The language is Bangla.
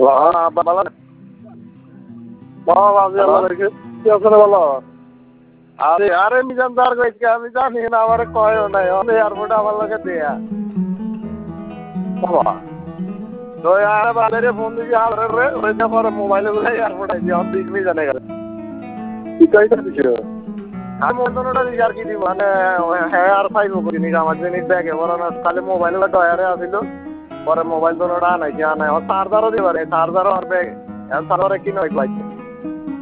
ভালো ভালো আরে আরে মিজান তার কইছে আমি জানি না আমারে কয়ও নাই আমি এয়ারপোর্টে আমার লগে দেয়া বাবা তো আর বাজারে ফোন দিবি আর রে ওইটা পরে মোবাইলে বলে এয়ারপোর্টে যে আমি দিবি জানে গেল কি কইতা দিছো আমি অন্যটা দিই আর কি দিব মানে হ্যাঁ আর ফাইবো করি নি আমার জিনিস ব্যাগে বড় না খালি মোবাইলে ডয়ারে আছিল পরে মোবাইল তো ওটা নাই কি আনাই আর চার্জারও দিবারে চার্জারও আর ব্যাগ আর চার্জারে কি নয় পাইছে